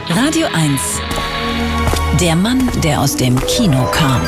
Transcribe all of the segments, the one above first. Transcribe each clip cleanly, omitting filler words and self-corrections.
Radio 1. Der Mann, der aus dem Kino kam.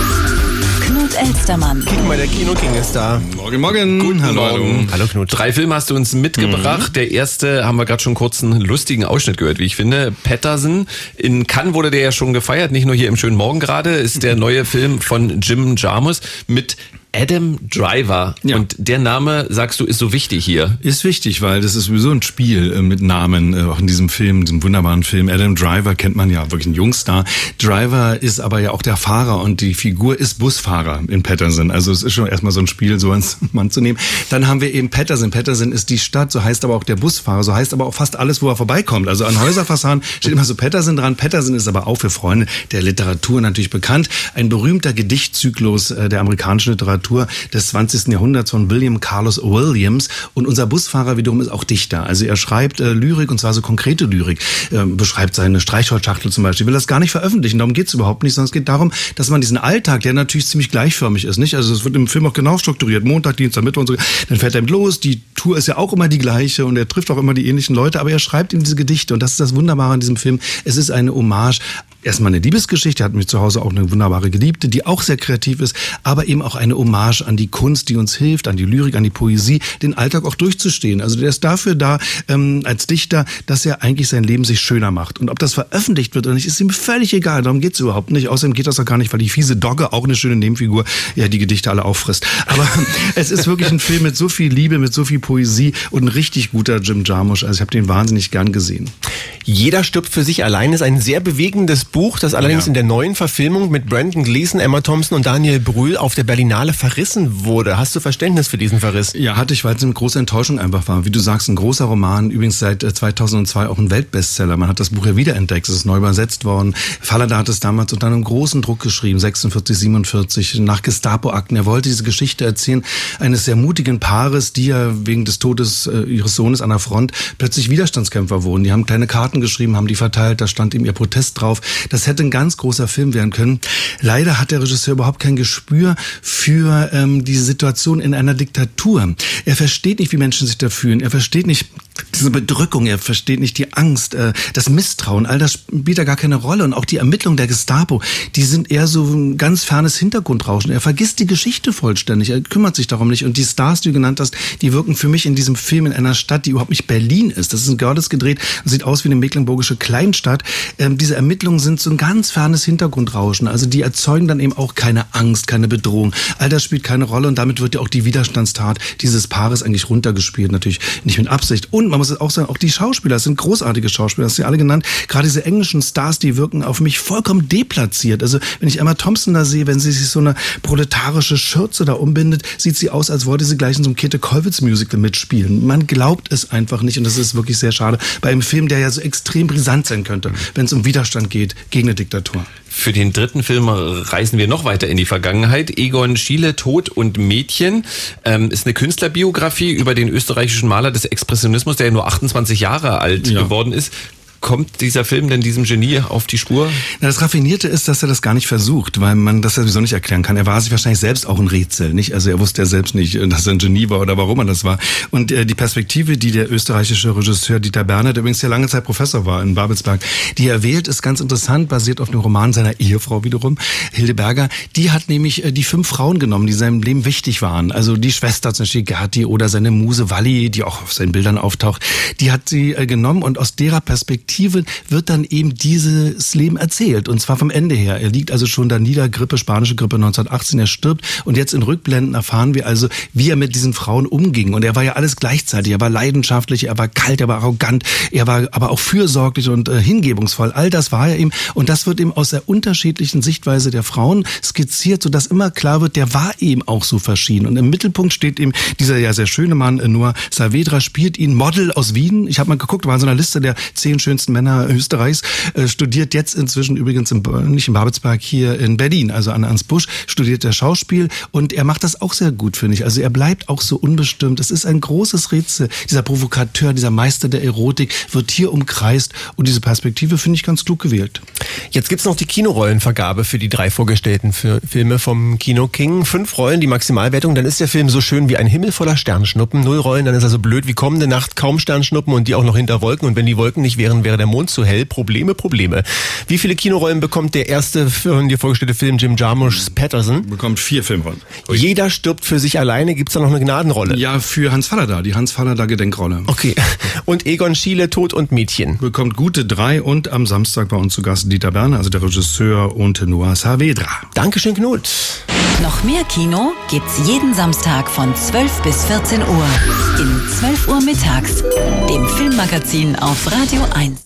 Knut Elstermann. Guck mal, der Kino-King ist da. Morgen. Guten Morgen. Hallo Knut. 3 Filme hast du uns mitgebracht. Der erste haben wir gerade schon kurz einen lustigen Ausschnitt gehört, wie ich finde. Paterson. In Cannes wurde der ja schon gefeiert, nicht nur hier im schönen Morgen gerade. Ist der neue Film von Jim Jarmusch mit Adam Driver. Ja. Und der Name, sagst du, ist so wichtig hier. Ist wichtig, weil das ist sowieso ein Spiel mit Namen, auch in diesem Film, diesem wunderbaren Film. Adam Driver kennt man ja, wirklich ein Jungstar. Driver ist aber ja auch der Fahrer und die Figur ist Busfahrer in Paterson. Also es ist schon erstmal so ein Spiel, so ans Mann zu nehmen. Dann haben wir eben Paterson. Paterson ist die Stadt, so heißt aber auch der Busfahrer, so heißt aber auch fast alles, wo er vorbeikommt. Also an Häuserfassaden steht immer so Paterson dran. Paterson ist aber auch für Freunde der Literatur natürlich bekannt. Ein berühmter Gedichtzyklus der amerikanischen Literatur des 20. Jahrhunderts von William Carlos Williams. Und unser Busfahrer wiederum ist auch Dichter. Also er schreibt Lyrik, und zwar so konkrete Lyrik. Beschreibt seine Streichholzschachtel zum Beispiel. Will das gar nicht veröffentlichen, darum geht's überhaupt nicht, sondern es geht darum, dass man diesen Alltag, der natürlich ziemlich gleichförmig ist, nicht? Also es wird im Film auch genau strukturiert. Montag, Dienstag, Mittwoch und so. Dann fährt er los. Die Tour ist ja auch immer die gleiche und er trifft auch immer die ähnlichen Leute, aber er schreibt ihm diese Gedichte und das ist das Wunderbare an diesem Film. Es ist eine Hommage. Erstmal eine Liebesgeschichte, hat mich zu Hause auch eine wunderbare Geliebte, die auch sehr kreativ ist, aber eben auch eine Hommage an die Kunst, die uns hilft, an die Lyrik, an die Poesie, den Alltag auch durchzustehen. Also der ist dafür da, als Dichter, dass er eigentlich sein Leben sich schöner macht. Und ob das veröffentlicht wird oder nicht, ist ihm völlig egal. Darum geht's überhaupt nicht. Außerdem geht das auch gar nicht, weil die fiese Dogge, auch eine schöne Nebenfigur, ja die Gedichte alle auffrisst. Aber es ist wirklich ein Film mit so viel Liebe, mit so viel Poesie und ein richtig guter Jim Jarmusch. Also ich habe den wahnsinnig gern gesehen. Jeder stirbt für sich allein ist ein sehr bewegendes Buch, das allerdings in der neuen Verfilmung mit Brendan Gleeson, Emma Thompson und Daniel Brühl auf der Berlinale verrissen wurde. Hast du Verständnis für diesen Verriss? Ja, hatte ich, weil es eine große Enttäuschung einfach war. Wie du sagst, ein großer Roman, übrigens seit 2002 auch ein Weltbestseller. Man hat das Buch ja wiederentdeckt, es ist neu übersetzt worden. Fallada hat es damals unter einem großen Druck geschrieben, 46, 47, nach Gestapo-Akten. Er wollte diese Geschichte erzählen eines sehr mutigen Paares, die ja wegen des Todes ihres Sohnes an der Front plötzlich Widerstandskämpfer wurden. Die haben kleine Karten geschrieben, haben die verteilt, da stand eben ihr Protest drauf. Das hätte ein ganz großer Film werden können. Leider hat der Regisseur überhaupt kein Gespür für diese Situation in einer Diktatur. Er versteht nicht, wie Menschen sich da fühlen. Er versteht nicht diese Bedrückung, er versteht nicht die Angst, das Misstrauen, all das spielt da gar keine Rolle. Und auch die Ermittlungen der Gestapo, die sind eher so ein ganz fernes Hintergrundrauschen. Er vergisst die Geschichte vollständig, er kümmert sich darum nicht. Und die Stars, die du genannt hast, die wirken für mich in diesem Film in einer Stadt, die überhaupt nicht Berlin ist. Das ist in Görlitz gedreht, sieht aus wie eine mecklenburgische Kleinstadt. Diese Ermittlungen sind so ein ganz fernes Hintergrundrauschen. Also die erzeugen dann eben auch keine Angst, keine Bedrohung. All das spielt keine Rolle und damit wird ja auch die Widerstandstat dieses Paares eigentlich runtergespielt. Natürlich nicht mit Absicht. Und man muss auch sagen, auch die Schauspieler, das sind großartige Schauspieler, das sind ja alle genannt. Gerade diese englischen Stars, die wirken auf mich vollkommen deplatziert. Also wenn ich Emma Thompson da sehe, wenn sie sich so eine proletarische Schürze da umbindet, sieht sie aus, als wollte sie gleich in so einem Käthe-Kollwitz-Musical mitspielen. Man glaubt es einfach nicht und das ist wirklich sehr schade. Bei einem Film, der ja so extrem brisant sein könnte, wenn es um Widerstand geht gegen eine Diktatur. Für den dritten Film reisen wir noch weiter in die Vergangenheit. Egon Schiele, Tod und Mädchen, ist eine Künstlerbiografie über den österreichischen Maler des Expressionismus, der ja nur 28 Jahre alt geworden ist. Kommt dieser Film denn diesem Genie auf die Spur? Na, das Raffinierte ist, dass er das gar nicht versucht, weil man das ja sowieso nicht erklären kann. Er war sich wahrscheinlich selbst auch ein Rätsel, nicht? Also er wusste ja selbst nicht, dass er ein Genie war oder warum er das war. Und die Perspektive, die der österreichische Regisseur Dieter Berner, der übrigens ja lange Zeit Professor war in Babelsberg, die er wählt, ist ganz interessant, basiert auf dem Roman seiner Ehefrau wiederum, Hilde Berger. Die hat nämlich die 5 Frauen genommen, die seinem Leben wichtig waren. Also die Schwester zum Beispiel Gerti oder seine Muse Walli, die auch auf seinen Bildern auftaucht. Die hat sie genommen und aus derer Perspektive wird dann eben dieses Leben erzählt. Und zwar vom Ende her. Er liegt also schon da nieder, spanische Grippe 1918, er stirbt. Und jetzt in Rückblenden erfahren wir also, wie er mit diesen Frauen umging. Und er war ja alles gleichzeitig. Er war leidenschaftlich, er war kalt, er war arrogant, er war aber auch fürsorglich und hingebungsvoll. All das war er eben. Und das wird eben aus der unterschiedlichen Sichtweise der Frauen skizziert, sodass immer klar wird, der war eben auch so verschieden. Und im Mittelpunkt steht eben dieser ja sehr schöne Mann, Noah Saavedra, spielt ihn, Model aus Wien. Ich habe mal geguckt, war in so einer Liste der 10 schönsten Männer Österreichs, studiert jetzt inzwischen übrigens nicht in Babelsberg, hier in Berlin, also an Ernst Busch, studiert er Schauspiel und er macht das auch sehr gut, finde ich. Also er bleibt auch so unbestimmt. Es ist ein großes Rätsel. Dieser Provokateur, dieser Meister der Erotik wird hier umkreist und diese Perspektive finde ich ganz klug gewählt. Jetzt gibt's noch die Kinorollenvergabe für die 3 vorgestellten Filme vom Kino King. 5 Rollen, die Maximalwertung, dann ist der Film so schön wie ein Himmel voller Sternschnuppen. 0 Rollen, dann ist er so blöd wie kommende Nacht, kaum Sternschnuppen und die auch noch hinter Wolken und wenn die Wolken nicht wären wäre der Mond zu hell. Probleme. Wie viele Kinorollen bekommt der erste von dir vorgestellte Film Jim Jarmusch's Patterson? Bekommt 4 Filmrollen. Jeder stirbt für sich alleine. Gibt's da noch eine Gnadenrolle? Ja, für Hans Fallada, die Hans Fallada Gedenkrolle. Okay. Und Egon Schiele, Tod und Mädchen? Bekommt gute 3 und am Samstag bei uns zu Gast Dieter Berner, also der Regisseur, und Noah Saavedra. Dankeschön, Knut. Noch mehr Kino gibt's jeden Samstag von 12 bis 14 Uhr. In 12 Uhr mittags, dem Filmmagazin auf Radio 1.